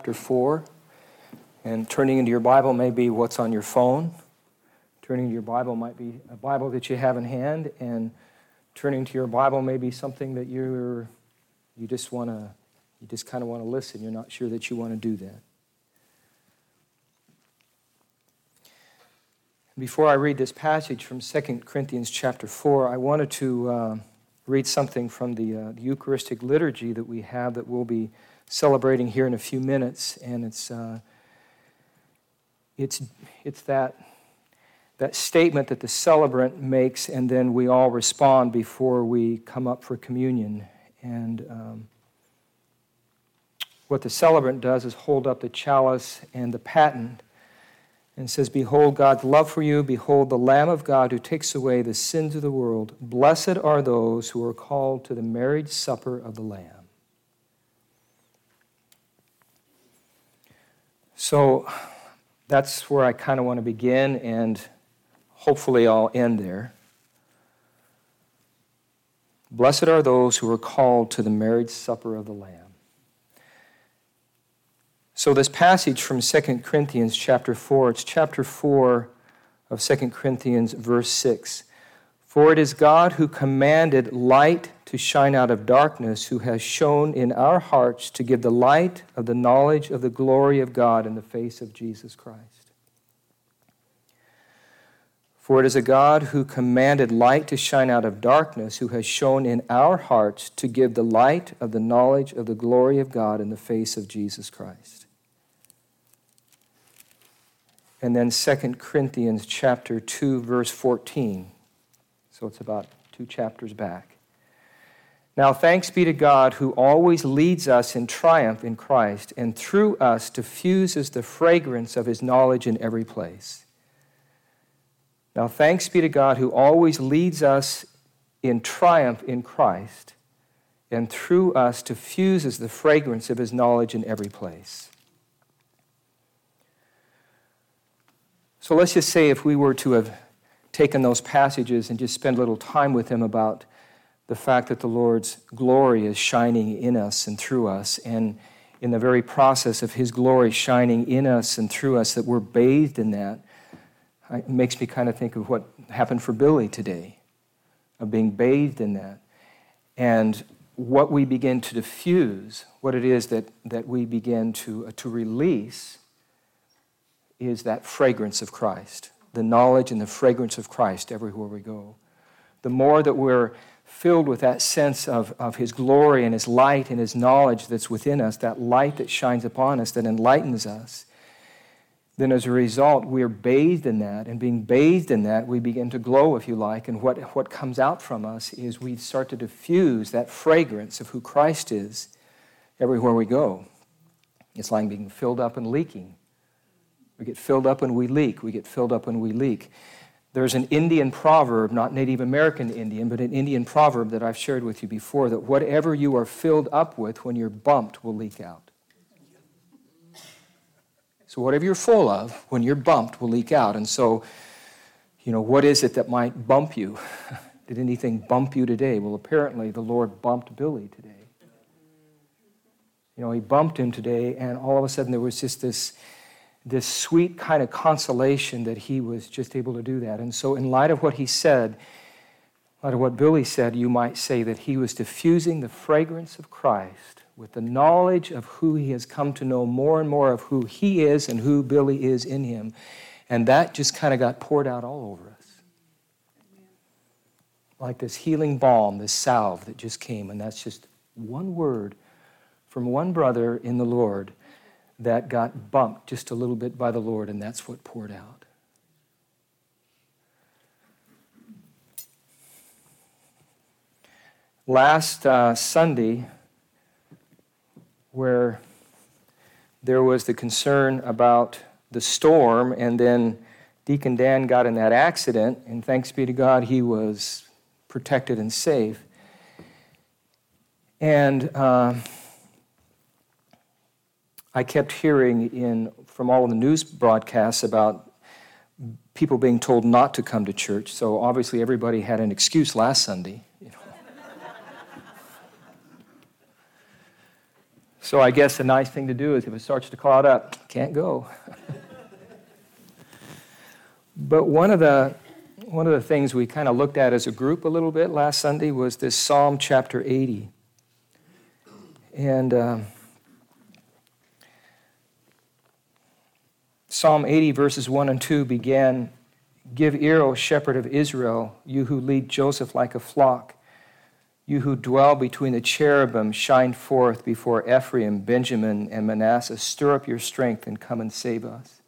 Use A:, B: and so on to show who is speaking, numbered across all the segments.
A: chapter 4. And turning into your Bible may be what's on your phone. Turning to your Bible might be a Bible that you have in hand. And turning to your Bible may be something that you just kind of want to listen. You're not sure that you want to do that. Before I read this passage from 2 Corinthians chapter 4, I wanted to read something from the Eucharistic liturgy that we have that we'll be celebrating here in a few minutes. And it's that statement that the celebrant makes, and then we all respond before we come up for communion. And what the celebrant does is hold up the chalice and the paten and says, "Behold God's love for you. Behold the Lamb of God who takes away the sins of the world. Blessed are those who are called to the marriage supper of the Lamb." So that's where I kind of want to begin, and hopefully I'll end there. Blessed are those who are called to the marriage supper of the Lamb. So this passage from 2 Corinthians chapter 4, it's chapter 4 of 2 Corinthians verse 6. "For it is God who commanded light to shine out of darkness, who has shone in our hearts to give the light of the knowledge of the glory of God in the face of Jesus Christ." For it is a God who commanded light to shine out of darkness, who has shone in our hearts to give the light of the knowledge of the glory of God in the face of Jesus Christ. And then 2 Corinthians chapter 2, verse 14. So it's about 2 chapters back. "Now thanks be to God who always leads us in triumph in Christ, and through us diffuses the fragrance of his knowledge in every place." Now thanks be to God who always leads us in triumph in Christ, and through us diffuses the fragrance of his knowledge in every place. So let's just say if we were to have taken those passages and just spend a little time with them about the fact that the Lord's glory is shining in us and through us, and in the very process of his glory shining in us and through us, that we're bathed in that, it makes me kind of think of what happened for Billy today, of being bathed in that. And what we begin to diffuse, what it is that we begin to release, is that fragrance of Christ, the knowledge and the fragrance of Christ everywhere we go. The more that we're filled with that sense of his glory and his light and his knowledge that's within us, that light that shines upon us, that enlightens us, then as a result, we're bathed in that, and being bathed in that, we begin to glow, if you like, and what comes out from us is we start to diffuse that fragrance of who Christ is everywhere we go. It's like being filled up and leaking. We get filled up and we leak. We get filled up and we leak. There's an Indian proverb, not Native American Indian, but an Indian proverb that I've shared with you before, that whatever you are filled up with, when you're bumped, will leak out. So whatever you're full of, when you're bumped, will leak out. And so, what is it that might bump you? Did anything bump you today? Well, apparently the Lord bumped Billy today. He bumped him today, and all of a sudden there was just this sweet kind of consolation that he was just able to do that. And so in light of what he said, in light of what Billy said, you might say that he was diffusing the fragrance of Christ with the knowledge of who he has come to know, more and more of who he is and who Billy is in him. And that just kind of got poured out all over us. Like this healing balm, this salve that just came. And that's just one word from one brother in the Lord that got bumped just a little bit by the Lord, and that's what poured out. Last Sunday, where there was the concern about the storm, and then Deacon Dan got in that accident, and thanks be to God, he was protected and safe. And I kept hearing from all of the news broadcasts about people being told not to come to church. So obviously everybody had an excuse last Sunday. So I guess the nice thing to do is if it starts to cloud up, can't go. But one of the things we kind of looked at as a group a little bit last Sunday was this Psalm chapter 80. And Psalm 80 verses 1 and 2 began, "Give ear, O shepherd of Israel, you who lead Joseph like a flock. You who dwell between the cherubim, shine forth before Ephraim, Benjamin, and Manasseh. Stir up your strength and come and save us."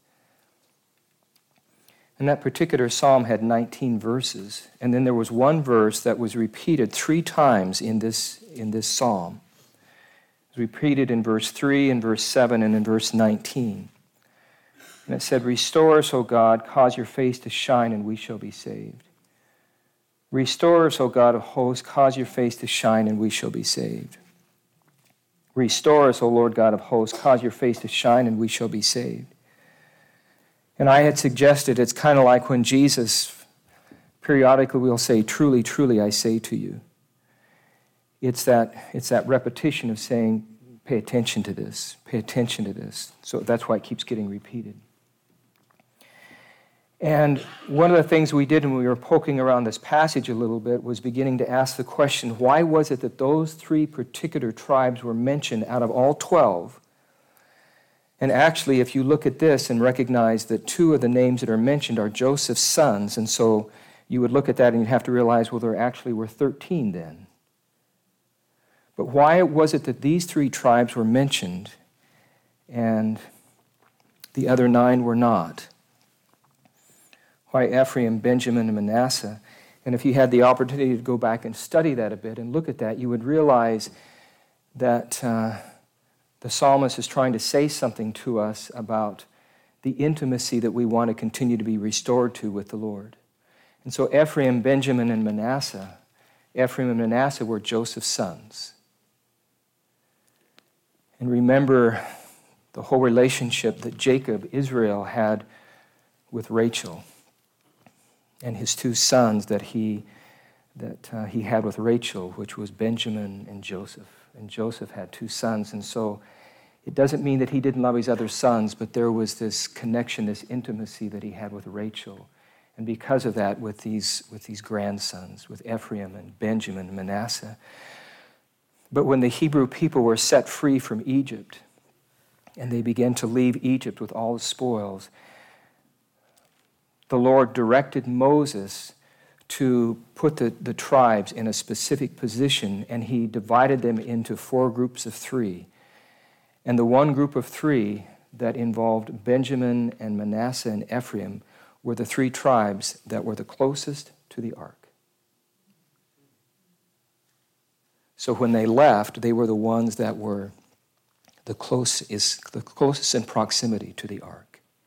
A: And that particular psalm had 19 verses. And then there was one verse that was repeated 3 times in this psalm. It was repeated in verse 3, in verse 7, and in verse 19. And it said, "Restore us, O God, cause your face to shine, and we shall be saved. Restore us, O God of hosts, cause your face to shine, and we shall be saved. Restore us, O Lord God of hosts, cause your face to shine, and we shall be saved." And I had suggested it's kind of like when Jesus periodically will say, "Truly, truly, I say to you." It's that repetition of saying, pay attention to this, pay attention to this. So that's why it keeps getting repeated. And one of the things we did when we were poking around this passage a little bit was beginning to ask the question, why was it that those 3 particular tribes were mentioned out of all 12? And actually, if you look at this and recognize that 2 of the names that are mentioned are Joseph's sons, and so you would look at that and you'd have to realize, well, there actually were 13 then. But why was it that these 3 tribes were mentioned and the other 9 were not? Why Ephraim, Benjamin, and Manasseh? And if you had the opportunity to go back and study that a bit and look at that, you would realize that the psalmist is trying to say something to us about the intimacy that we want to continue to be restored to with the Lord. And so Ephraim, Benjamin, and Manasseh were Joseph's sons. And remember the whole relationship that Jacob, Israel, had with Rachel, and his 2 sons that he had with Rachel, which was Benjamin and Joseph. And Joseph had 2 sons, and so it doesn't mean that he didn't love his other sons, but there was this connection, this intimacy that he had with Rachel. And because of that, with these grandsons, with Ephraim and Benjamin and Manasseh. But when the Hebrew people were set free from Egypt, and they began to leave Egypt with all the spoils, the Lord directed Moses to put the tribes in a specific position, and he divided them into 4 groups of 3. And the one group of 3 that involved Benjamin and Manasseh and Ephraim were the 3 tribes that were the closest to the ark. So when they left, they were the ones that were the closest in proximity to the ark.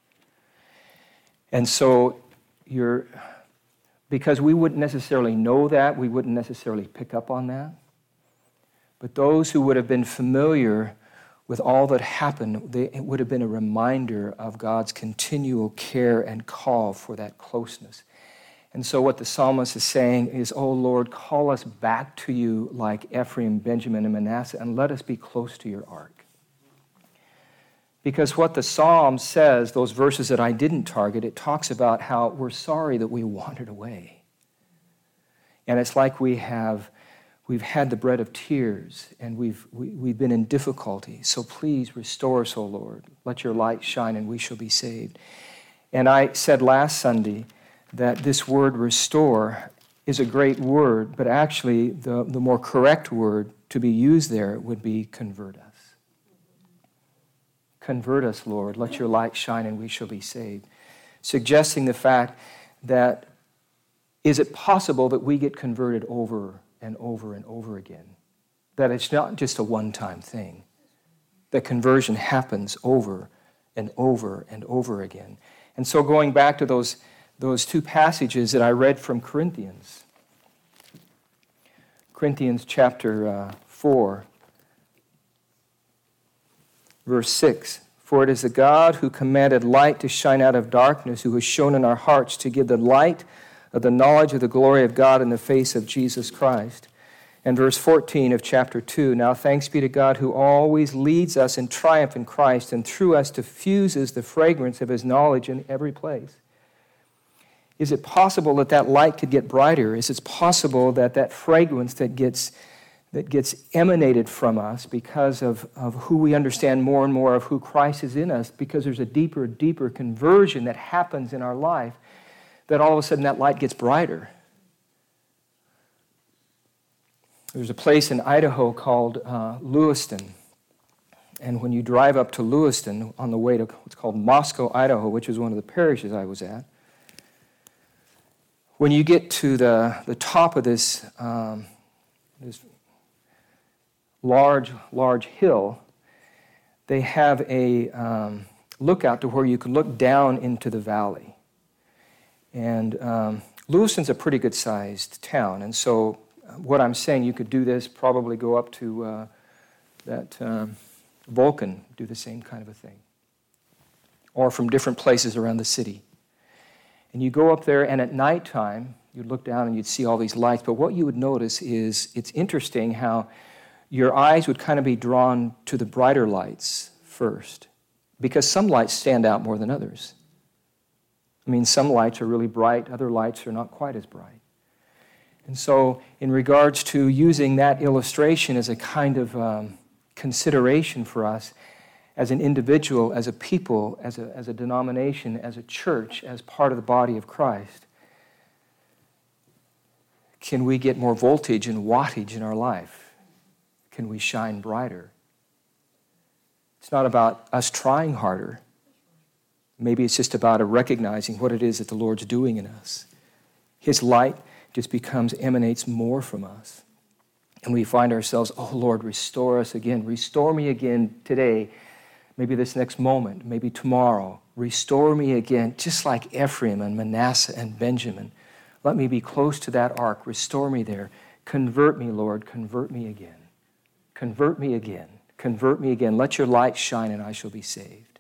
A: And so because we wouldn't necessarily know that, we wouldn't necessarily pick up on that, but those who would have been familiar with all that happened, it would have been a reminder of God's continual care and call for that closeness. And so what the psalmist is saying is, "Oh Lord, call us back to you like Ephraim, Benjamin, and Manasseh, and let us be close to your ark." Because what the psalm says, those verses that I didn't target, it talks about how we're sorry that we wandered away. And it's like we've had the bread of tears, and we've been in difficulty. So please restore us, O Lord. Let your light shine, and we shall be saved. And I said last Sunday that this word restore is a great word, but actually the more correct word to be used there would be convert us. Convert us, Lord. Let your light shine, and we shall be saved. Suggesting the fact that is it possible that we get converted over and over and over again? That it's not just a one-time thing. That conversion happens over and over and over again. And so going back to those 2 passages that I read from Corinthians chapter 4, verse 6, "For it is the God who commanded light to shine out of darkness, who has shone in our hearts to give the light of the knowledge of the glory of God in the face of Jesus Christ. And verse 14 of chapter 2, now thanks be to God who always leads us in triumph in Christ and through us diffuses the fragrance of his knowledge in every place. Is it possible that that light could get brighter? Is it possible that that fragrance that gets emanated from us because of who we understand more and more of who Christ is in us, because there's a deeper conversion that happens in our life, that all of a sudden that light gets brighter? There's a place in Idaho called Lewiston. And when you drive up to Lewiston on the way to what's called Moscow, Idaho, which is one of the parishes I was at, when you get to the top of this large hill, they have a lookout to where you can look down into the valley. And Lewiston's a pretty good-sized town, and so what I'm saying, you could do this, probably go up to that Vulcan, do the same kind of a thing, or from different places around the city. And you go up there, and at nighttime, you'd look down and you'd see all these lights, but what you would notice is it's interesting how your eyes would kind of be drawn to the brighter lights first, because some lights stand out more than others. I mean, some lights are really bright, other lights are not quite as bright. And so in regards to using that illustration as a kind of consideration for us as an individual, as a people, as a denomination, as a church, as part of the body of Christ, can we get more voltage and wattage in our life? Can we shine brighter? It's not about us trying harder. Maybe it's just about recognizing what it is that the Lord's doing in us. His light just emanates more from us. And we find ourselves, oh Lord, restore us again. Restore me again today. Maybe this next moment, maybe tomorrow. Restore me again, just like Ephraim and Manasseh and Benjamin. Let me be close to that ark. Restore me there. Convert me, Lord. Convert me again. Convert me again. Convert me again. Let your light shine and I shall be saved.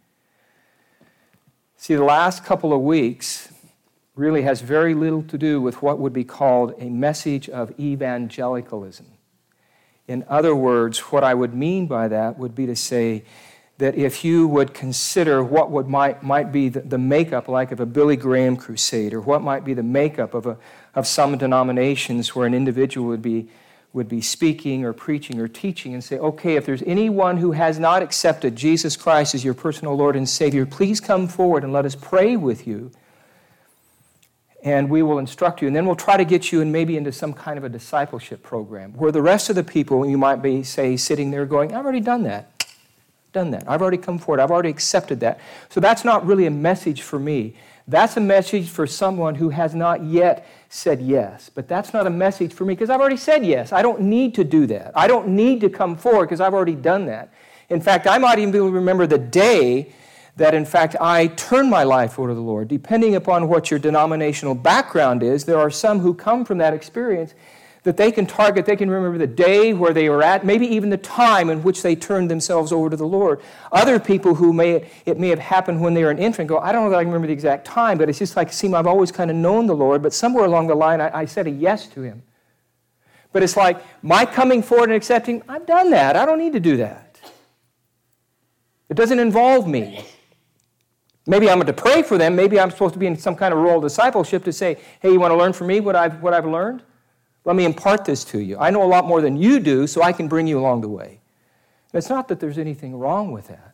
A: See, the last couple of weeks really has very little to do with what would be called a message of evangelicalism. In other words, what I would mean by that would be to say that if you would consider what might be the makeup, like of a Billy Graham crusade, or what might be the makeup of some denominations where an individual would be speaking or preaching or teaching, and say, okay, if there's anyone who has not accepted Jesus Christ as your personal Lord and Savior, please come forward and let us pray with you. And we will instruct you, and then we'll try to get you maybe into some kind of a discipleship program, where the rest of the people, you might be, say, sitting there going, I've already done that. I've already come forward. I've already accepted that. So that's not really a message for me. That's a message for someone who has not yet said yes. But that's not a message for me because I've already said yes. I don't need to do that. I don't need to come forward because I've already done that. In fact, I might even be able to remember the day that, in fact, I turned my life over to the Lord. Depending upon what your denominational background is, there are some who come from that experience that they can target. They can remember the day where they were at, maybe even the time in which they turned themselves over to the Lord. Other people who it may have happened when they were an infant go, I don't know that I can remember the exact time, but it's just like, I've always kind of known the Lord, but somewhere along the line I said a yes to Him. But it's like, my coming forward and accepting, I've done that. I don't need to do that. It doesn't involve me. Maybe I'm to pray for them. Maybe I'm supposed to be in some kind of role of discipleship to say, hey, you want to learn from me what I've learned? Let me impart this to you. I know a lot more than you do, so I can bring you along the way. It's not that there's anything wrong with that.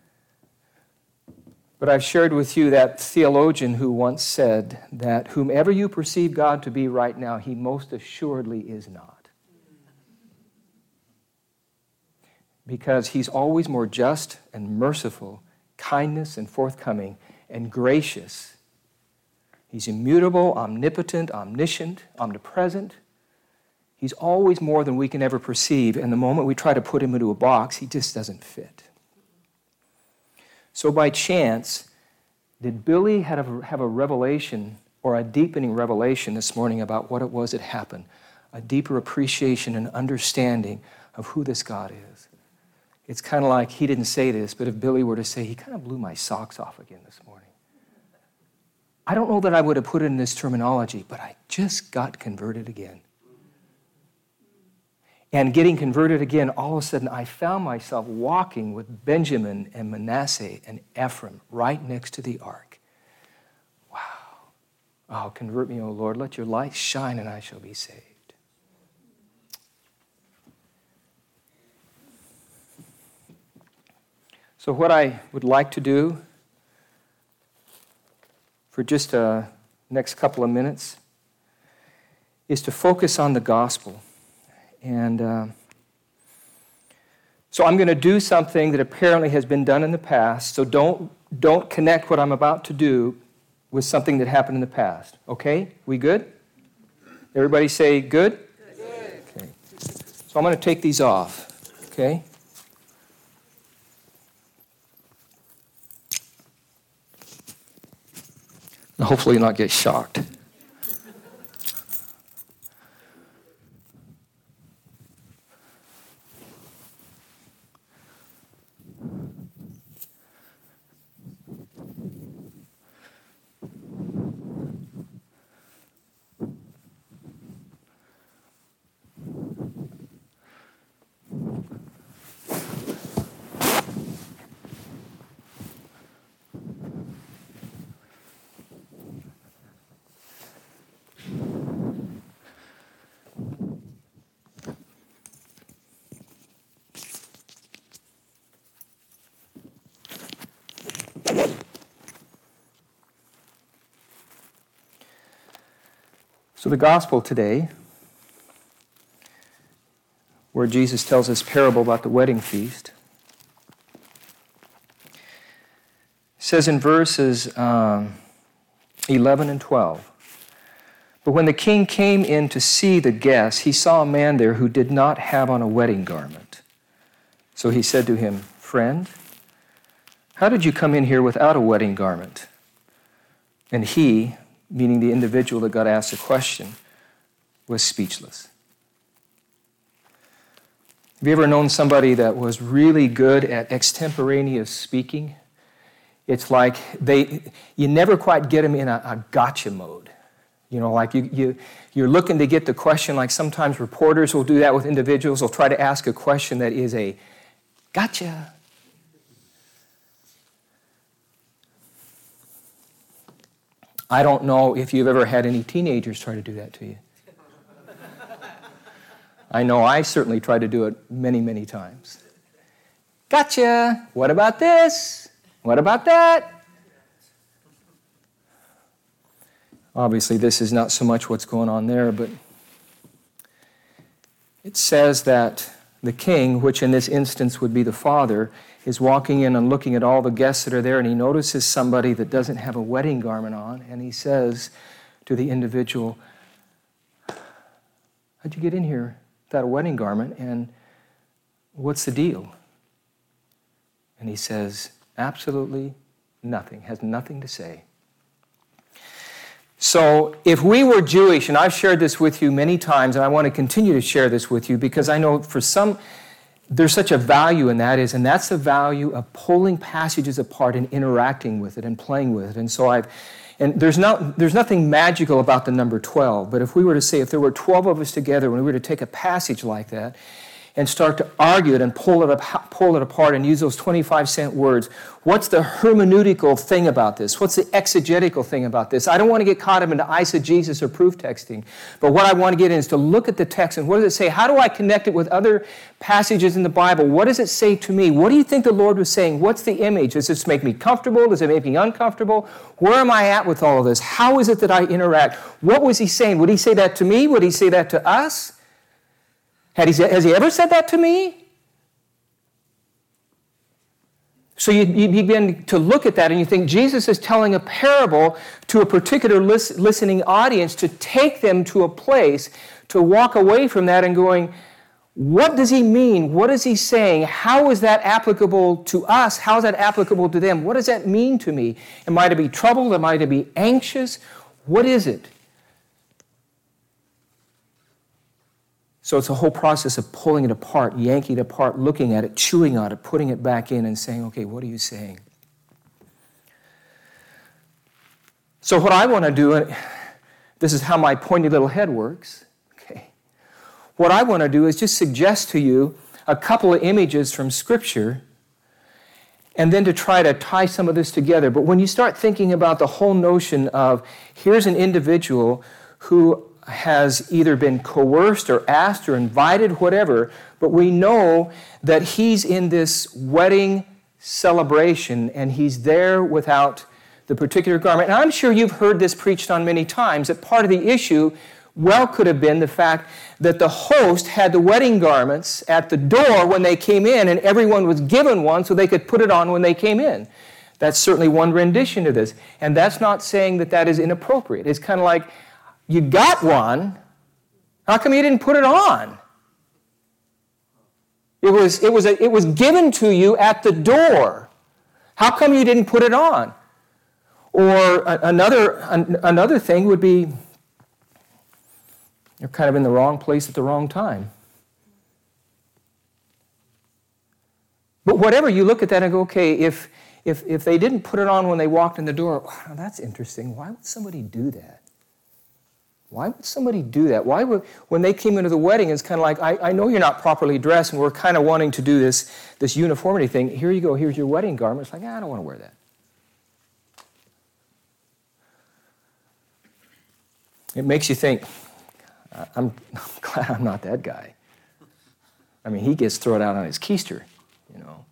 A: But I've shared with you that theologian who once said that whomever you perceive God to be right now, He most assuredly is not. Because He's always more just and merciful, kindness and forthcoming, and gracious. He's immutable, omnipotent, omniscient, omnipresent. He's always more than we can ever perceive, and the moment we try to put Him into a box, He just doesn't fit. So by chance, did Billy have a revelation or a deepening revelation this morning about what it was that happened? A deeper appreciation and understanding of who this God is. It's kind of like, he didn't say this, but if Billy were to say, he kind of blew my socks off again this morning. I don't know that I would have put it in this terminology, but I just got converted again. and getting converted again, all of a sudden I found myself walking with Benjamin and Manasseh and Ephraim right next to the ark. Wow. Oh, convert me, O Lord. Let your light shine and I shall be saved. So what I would like to do for just the next couple of minutes is to focus on the gospel. And so I'm going to do something that apparently has been done in the past, so don't connect what I'm about to do with something that happened in the past. Okay? We good? Everybody say good? Good. Okay. So I'm going to take these off. Okay? Hopefully not get shocked. So the gospel today, where Jesus tells this parable about the wedding feast, says in verses 11 and 12, "But when the king came in to see the guests, he saw a man there who did not have on a wedding garment. So he said to him, 'Friend, how did you come in here without a wedding garment?' And he," meaning the individual that got asked the question, "was speechless." Have you ever known somebody that was really good at extemporaneous speaking? It's like you never quite get them in a gotcha mode. You know, like you're looking to get the question, like sometimes reporters will do that with individuals. They'll try to ask a question that is a gotcha. I don't know if you've ever had any teenagers try to do that to you. I know I certainly tried to do it many, many times. Gotcha. What about this? What about that? Obviously, this is not so much what's going on there, but it says that the king, which in this instance would be the father, is walking in and looking at all the guests that are there, and he notices somebody that doesn't have a wedding garment on, and he says to the individual, "How'd you get in here without a wedding garment, and what's the deal?" And he says, absolutely nothing, has nothing to say. So if we were Jewish, and I've shared this with you many times, and I want to continue to share this with you because I know for some, there's such a value in that and that's the value of pulling passages apart and interacting with it and playing with it. And so there's nothing magical about the number 12, but if we were to say, if there were 12 of us together, when we were to take a passage like that and start to argue it and pull it apart and use those 25-cent words, what's the hermeneutical thing about this? What's the exegetical thing about this? I don't want to get caught up into eisegesis or proof texting, but what I want to get in is to look at the text and what does it say? How do I connect it with other passages in the Bible? What does it say to me? What do you think the Lord was saying? What's the image? Does this make me comfortable? Does it make me uncomfortable? Where am I at with all of this? How is it that I interact? What was he saying? Would he say that to me? Would he say that to us? Has he ever said that to me? So you begin to look at that and you think Jesus is telling a parable to a particular listening audience to take them to a place to walk away from that and going, what does he mean? What is he saying? How is that applicable to us? How is that applicable to them? What does that mean to me? Am I to be troubled? Am I to be anxious? What is it? So it's a whole process of pulling it apart, yanking it apart, looking at it, chewing on it, putting it back in and saying, okay, what are you saying? So what I want to do, and this is how my pointy little head works, okay? what I want to do is just suggest to you a couple of images from Scripture and then to try to tie some of this together. But when you start thinking about the whole notion of here's an individual who has either been coerced or asked or invited, whatever, but we know that he's in this wedding celebration and he's there without the particular garment. And I'm sure you've heard this preached on many times, that part of the issue well could have been the fact that the host had the wedding garments at the door when they came in, and everyone was given one so they could put it on when they came in. That's certainly one rendition of this. And that's not saying that that is inappropriate. It's kind of like, you got one, how come you didn't put it on? It was given to you at the door. How come you didn't put it on? Or another thing would be, you're kind of in the wrong place at the wrong time. But whatever, you look at that and go, okay, if they didn't put it on when they walked in the door, wow, that's interesting. Why would somebody do that? Why would somebody do that? Why would, when they came into the wedding, it's kind of like, I know you're not properly dressed and we're kind of wanting to do this uniformity thing. Here you go, here's your wedding garment. It's like, I don't want to wear that. It makes you think, I'm glad I'm not that guy. I mean, he gets thrown out on his keister, you know.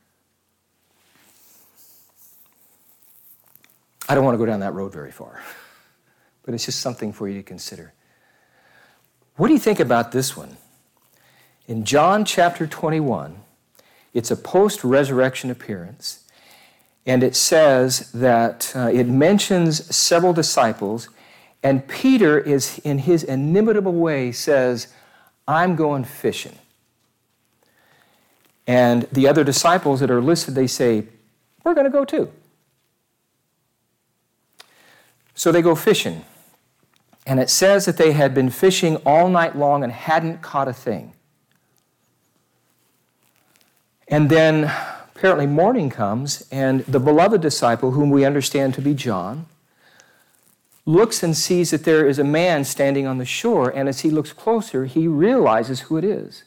A: I don't want to go down that road very far, but it's just something for you to consider. What do you think about this one? In John chapter 21, it's a post-resurrection appearance, and it says that it mentions several disciples. And Peter is, in his inimitable way, says, I'm going fishing. And the other disciples that are listed, they say, we're going to go too. So they go fishing. And it says that they had been fishing all night long and hadn't caught a thing. And then apparently morning comes, and the beloved disciple, whom we understand to be John, looks and sees that there is a man standing on the shore, and as he looks closer, he realizes who it is.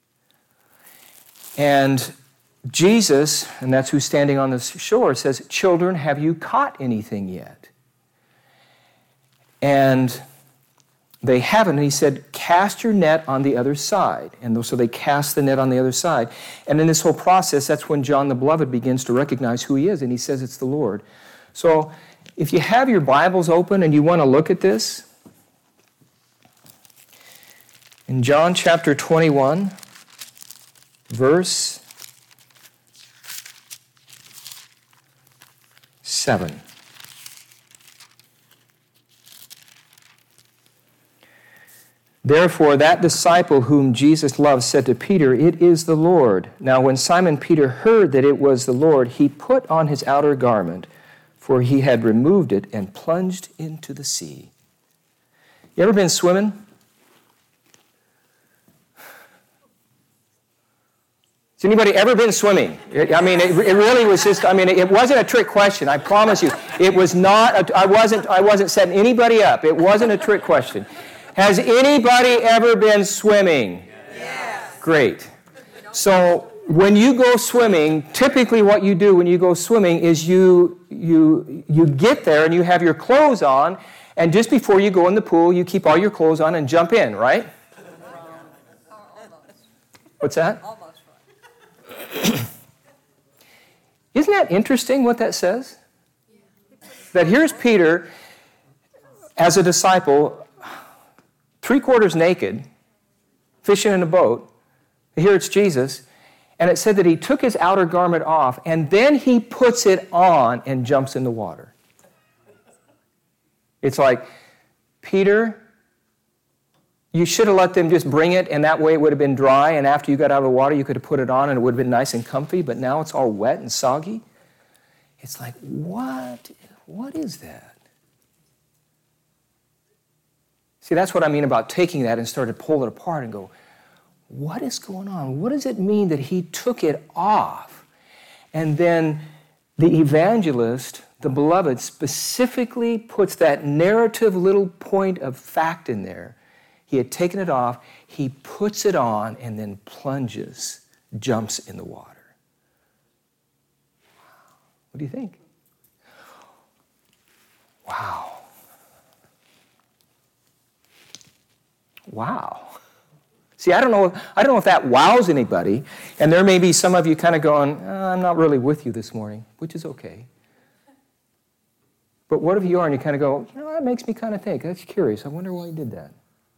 A: And Jesus, and that's who's standing on the shore, says, children, have you caught anything yet? And they haven't, and he said, cast your net on the other side. And so they cast the net on the other side. And in this whole process, that's when John the Beloved begins to recognize who he is, and he says it's the Lord. So if you have your Bibles open and you want to look at this, in John chapter 21, verse 7. Therefore, that disciple whom Jesus loved said to Peter, it is the Lord. Now, when Simon Peter heard that it was the Lord, he put on his outer garment, for he had removed it and plunged into the sea. You ever been swimming? Has anybody ever been swimming? It really was just, it wasn't a trick question, I promise you. It was not, I wasn't setting anybody up. It wasn't a trick question. Has anybody ever been swimming?
B: Yes.
A: Great. So, when you go swimming, typically what you do when you go swimming is you get there and you have your clothes on, and just before you go in the pool, you keep all your clothes on and jump in, right? What's that? Isn't that interesting what that says? That here's Peter as a disciple, 3/4 naked, fishing in a boat. Here it's Jesus. And it said that he took his outer garment off, and then he puts it on and jumps in the water. It's like, Peter, you should have let them just bring it, and that way it would have been dry, and after you got out of the water, you could have put it on, and it would have been nice and comfy, but now it's all wet and soggy. It's like, what is that? See, that's what I mean about taking that and start to pull it apart and go, what is going on? What does it mean that he took it off? And then the evangelist, the beloved, specifically puts that narrative little point of fact in there. He had taken it off. He puts it on and then plunges, jumps in the water. What do you think? Wow. Wow. See, I don't know if that wows anybody, and there may be some of you kind of going, I'm not really with you this morning, which is okay. But what if you are and you kind of go, that makes me kind of think. That's curious. I wonder why he did that.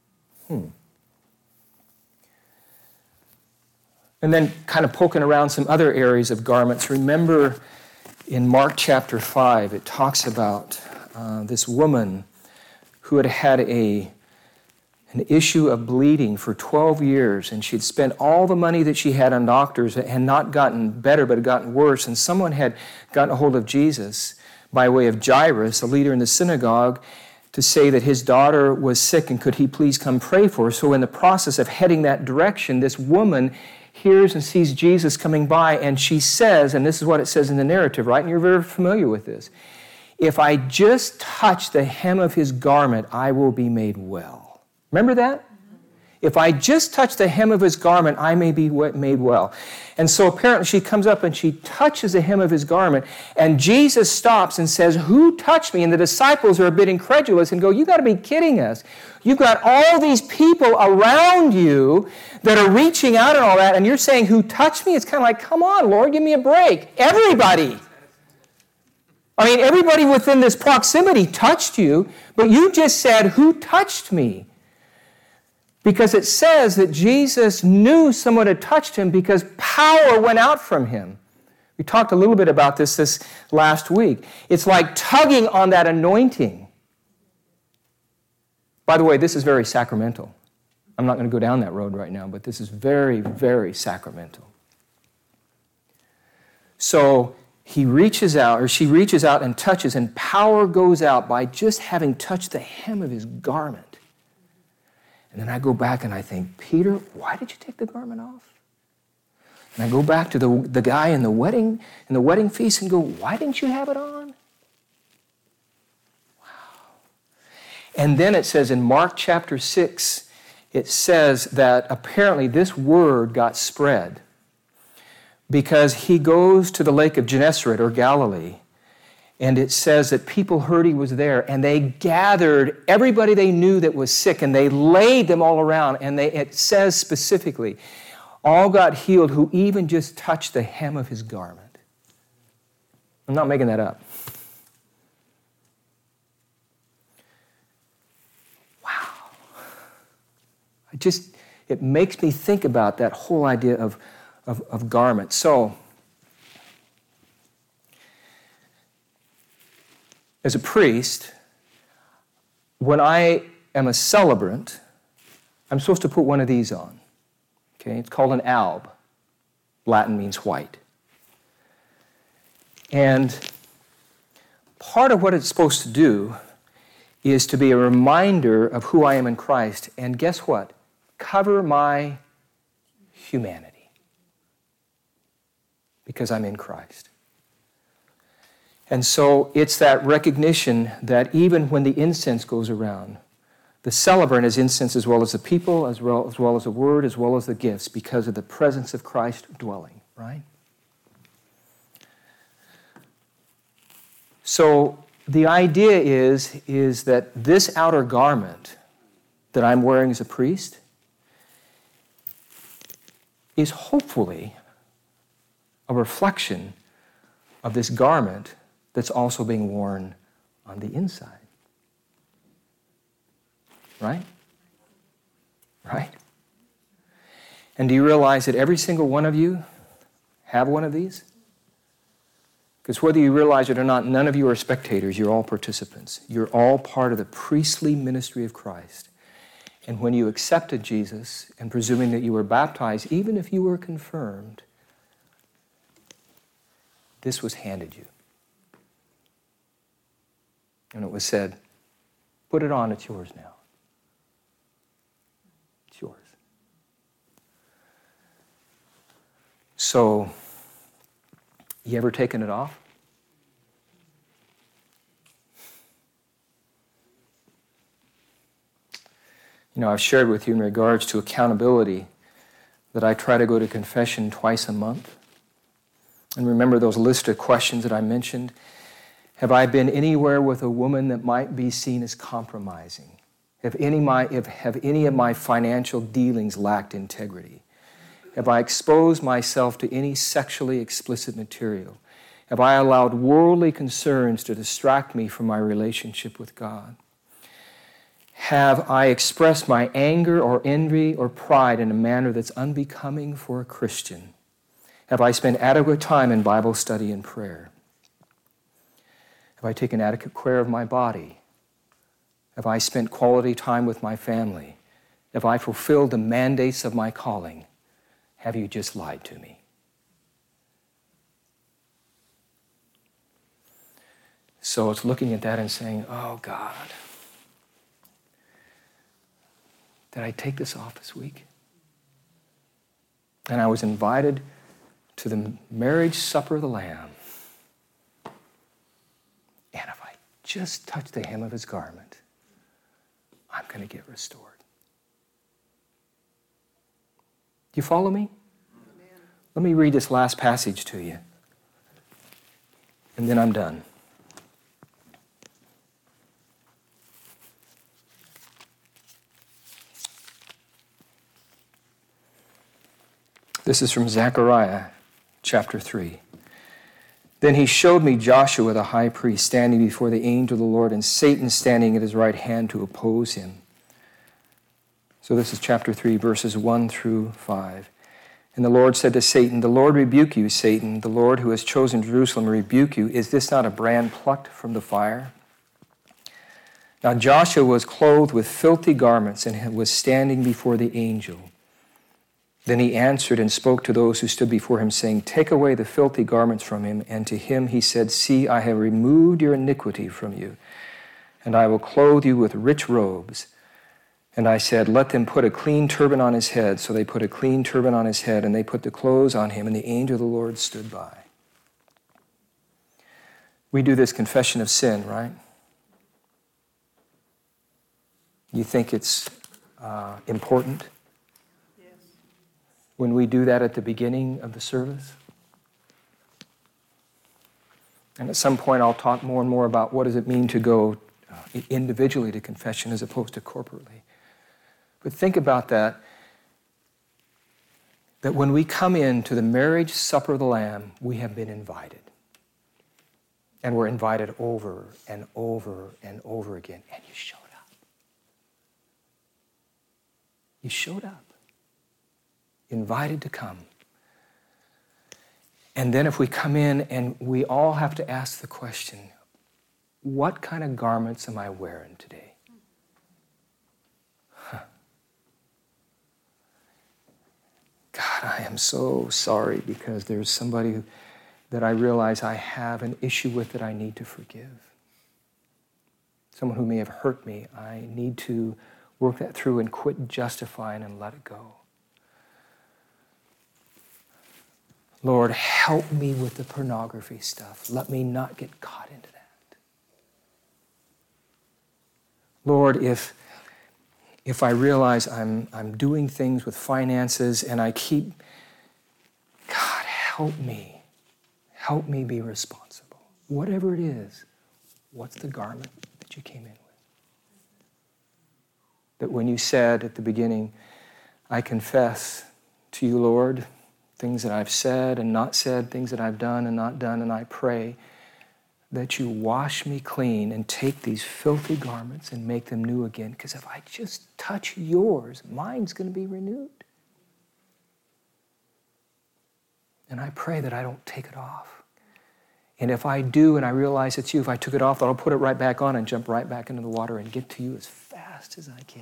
A: And then kind of poking around some other areas of garments. Remember in Mark chapter 5, it talks about this woman who had had an issue of bleeding for 12 years, and she'd spent all the money that she had on doctors and had not gotten better, but had gotten worse. And someone had gotten a hold of Jesus by way of Jairus, a leader in the synagogue, to say that his daughter was sick and could he please come pray for her. So in the process of heading that direction, this woman hears and sees Jesus coming by, and she says, and this is what it says in the narrative, right? And you're very familiar with this. If I just touch the hem of his garment, I will be made well. Remember that? If I just touch the hem of his garment, I may be made well. And so apparently she comes up and she touches the hem of his garment, and Jesus stops and says, who touched me? And the disciples are a bit incredulous and go, you got to be kidding us. You've got all these people around you that are reaching out and all that, and you're saying, who touched me? It's kind of like, come on, Lord, give me a break. Everybody. I mean, everybody within this proximity touched you, but you just said, who touched me? Because it says that Jesus knew someone had touched him because power went out from him. We talked a little bit about this last week. It's like tugging on that anointing. By the way, this is very sacramental. I'm not going to go down that road right now, but this is very, very sacramental. So he reaches out, or she reaches out and touches, and power goes out by just having touched the hem of his garment. And then I go back and I think, Peter, why did you take the garment off? And I go back to the guy in the wedding feast and go, why didn't you have it on? Wow. And then it says in Mark chapter 6, it says that apparently this word got spread because he goes to the lake of Gennesaret or Galilee. And it says that people heard he was there, and they gathered everybody they knew that was sick, and they laid them all around. And it says specifically, all got healed who even just touched the hem of his garment. I'm not making that up. Wow. It makes me think about that whole idea of garment. So, as a priest, when I am a celebrant, I'm supposed to put one of these on. Okay, it's called an alb. Latin means white. And part of what it's supposed to do is to be a reminder of who I am in Christ. And guess what? Cover my humanity. Because I'm in Christ. And so it's that recognition that even when the incense goes around, the celebrant is incense as well as the people, as well as the word, as well as the gifts, because of the presence of Christ dwelling, right? So the idea is that this outer garment that I'm wearing as a priest is hopefully a reflection of this garment that's also being worn on the inside. Right? Right? And do you realize that every single one of you have one of these? Because whether you realize it or not, none of you are spectators. You're all participants. You're all part of the priestly ministry of Christ. And when you accepted Jesus, and presuming that you were baptized, even if you were confirmed, this was handed you. And it was said, put it on, it's yours now. It's yours. So, you ever taken it off? I've shared with you in regards to accountability that I try to go to confession twice a month. And remember those list of questions that I mentioned? Have I been anywhere with a woman that might be seen as compromising? Have any of my financial dealings lacked integrity? Have I exposed myself to any sexually explicit material? Have I allowed worldly concerns to distract me from my relationship with God? Have I expressed my anger or envy or pride in a manner that's unbecoming for a Christian? Have I spent adequate time in Bible study and prayer? Have I taken adequate care of my body? Have I spent quality time with my family? Have I fulfilled the mandates of my calling? Have you just lied to me? So it's looking at that and saying, oh God, did I take this off this week? And I was invited to the marriage supper of the Lamb. And if I just touch the hem of his garment, I'm going to get restored. Do you follow me? Amen. Let me read this last passage to you. And then I'm done. This is from Zechariah chapter 3. Then he showed me Joshua the high priest standing before the angel of the Lord and Satan standing at his right hand to oppose him. So this is chapter 3, verses 1 through 5. And the Lord said to Satan, "The Lord rebuke you, Satan. The Lord who has chosen Jerusalem rebuke you. Is this not a brand plucked from the fire?" Now Joshua was clothed with filthy garments and was standing before the angel. Then he answered and spoke to those who stood before him, saying, "Take away the filthy garments from him." And to him he said, "See, I have removed your iniquity from you, and I will clothe you with rich robes." And I said, "Let them put a clean turban on his head." So they put a clean turban on his head, and they put the clothes on him, and the angel of the Lord stood by. We do this confession of sin, right? You think it's important? When we do that at the beginning of the service. And at some point I'll talk more and more about what does it mean to go individually to confession as opposed to corporately. But think about that when we come into the marriage supper of the Lamb, we have been invited. And we're invited over and over and over again. And you showed up. You showed up. Invited to come. And then if we come in and we all have to ask the question, what kind of garments am I wearing today? God, I am so sorry because there's somebody that I realize I have an issue with that I need to forgive. Someone who may have hurt me. I need to work that through and quit justifying and let it go. Lord, help me with the pornography stuff. Let me not get caught into that. Lord, if I realize I'm doing things with finances and I keep, God, help me. Help me be responsible. Whatever it is, what's the garment that you came in with? That when you said at the beginning, I confess to you, Lord, things that I've said and not said, things that I've done and not done, and I pray that you wash me clean and take these filthy garments and make them new again, because if I just touch yours, mine's going to be renewed. And I pray that I don't take it off. And if I do and I realize it's you, if I took it off, I'll put it right back on and jump right back into the water and get to you as fast as I can.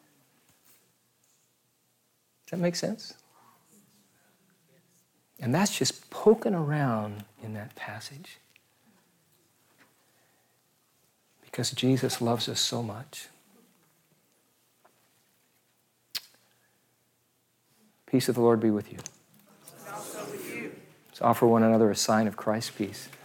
A: Does that make sense? And that's just poking around in that passage. Because Jesus loves us so much. Peace of the Lord be with you. Let's offer one another a sign of Christ's peace.